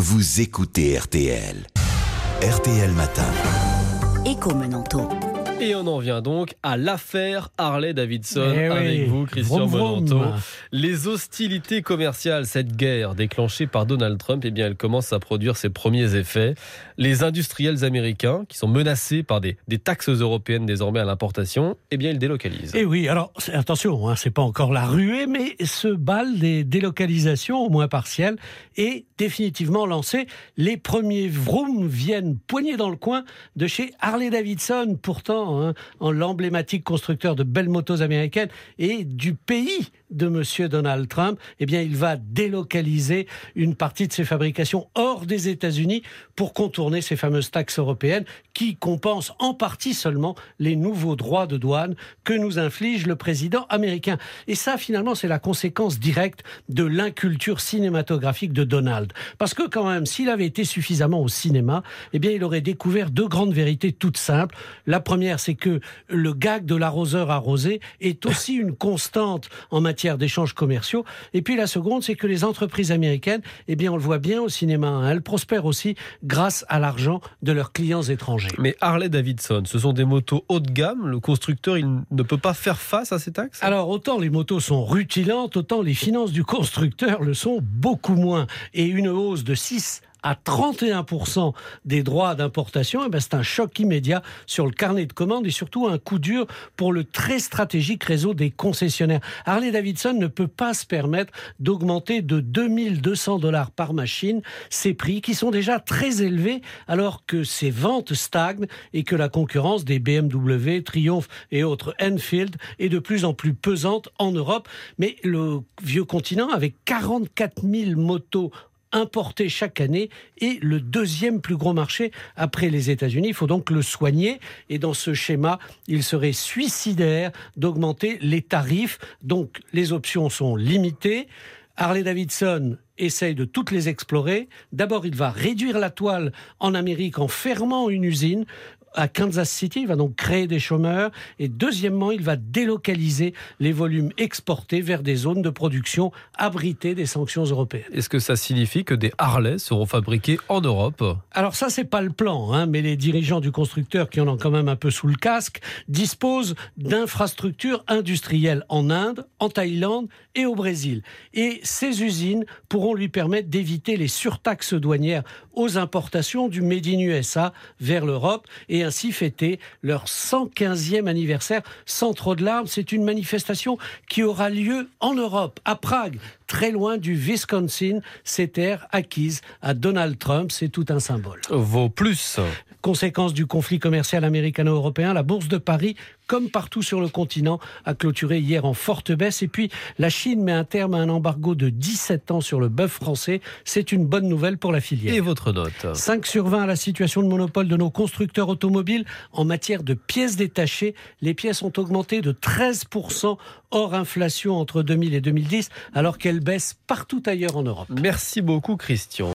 vous écoutez RTL. RTL Matin. Écho Menanto. Et on en vient donc à l'affaire Harley-Davidson avec vous, Christian vroom, Menanto. vroom. Les hostilités commerciales, cette guerre déclenchée par Donald Trump, elle commence à produire ses premiers effets. Les industriels américains, qui sont menacés par des taxes européennes désormais à l'importation, ils délocalisent. Et oui, alors attention, c'est pas encore la ruée, mais ce bal des délocalisations, au moins partielles, est définitivement lancé. Les premiers vroom viennent poignés dans le coin de chez Harley-Davidson, pourtant en l'emblématique constructeur de belles motos américaines et du pays de monsieur Donald Trump. Il va délocaliser une partie de ses fabrications hors des États-Unis pour contourner ces fameuses taxes européennes qui compensent en partie seulement les nouveaux droits de douane que nous inflige le président américain. Et ça, finalement, c'est la conséquence directe de l'inculture cinématographique de Donald. Parce que quand même, s'il avait été suffisamment au cinéma, il aurait découvert deux grandes vérités toutes simples. La première, c'est que le gag de l'arroseur arrosé est aussi une constante en matière d'échanges commerciaux. Et puis la seconde, c'est que les entreprises américaines, on le voit bien au cinéma, elles prospèrent aussi grâce à l'argent de leurs clients étrangers. Mais Harley-Davidson, ce sont des motos haut de gamme. Le constructeur, il ne peut pas faire face à ces taxes ? Alors, autant les motos sont rutilantes, autant les finances du constructeur le sont beaucoup moins. Et une hausse de 6 à 31% des droits d'importation, c'est un choc immédiat sur le carnet de commandes et surtout un coup dur pour le très stratégique réseau des concessionnaires. Harley-Davidson ne peut pas se permettre d'augmenter de $2200 par machine ses prix qui sont déjà très élevés alors que ses ventes stagnent et que la concurrence des BMW, Triumph et autres Enfield est de plus en plus pesante en Europe. Mais le vieux continent, avec 44 000 motos importé chaque année est le deuxième plus gros marché après les États-Unis. Il faut donc le soigner et dans ce schéma, il serait suicidaire d'augmenter les tarifs. Donc les options sont limitées. Harley-Davidson essaye de toutes les explorer. D'abord, il va réduire la toile en Amérique en fermant une usine à Kansas City, il va donc créer des chômeurs. Et deuxièmement, il va délocaliser les volumes exportés vers des zones de production abritées des sanctions européennes. Est-ce que ça signifie que des Harley seront fabriqués en Europe ? Alors ça, c'est pas le plan, mais les dirigeants du constructeur, qui en ont quand même un peu sous le casque, disposent d'infrastructures industrielles en Inde, en Thaïlande et au Brésil. Et ces usines pourront lui permettre d'éviter les surtaxes douanières aux importations du Made in USA vers l'Europe et ainsi fêter leur 115e anniversaire sans trop de larmes. C'est une manifestation qui aura lieu en Europe, à Prague, très loin du Wisconsin, ces terres acquises à Donald Trump. C'est tout un symbole. Vos plus. Conséquence du conflit commercial américano-européen, la bourse de Paris, comme partout sur le continent, a clôturé hier en forte baisse. Et puis, la Chine met un terme à un embargo de 17 ans sur le bœuf français. C'est une bonne nouvelle pour la filière. Et votre note ? 5 sur 20 à la situation de monopole de nos constructeurs automobiles. En matière de pièces détachées, les pièces ont augmenté de 13% hors inflation entre 2000 et 2010, alors qu'elles baissent partout ailleurs en Europe. Merci beaucoup, Christian.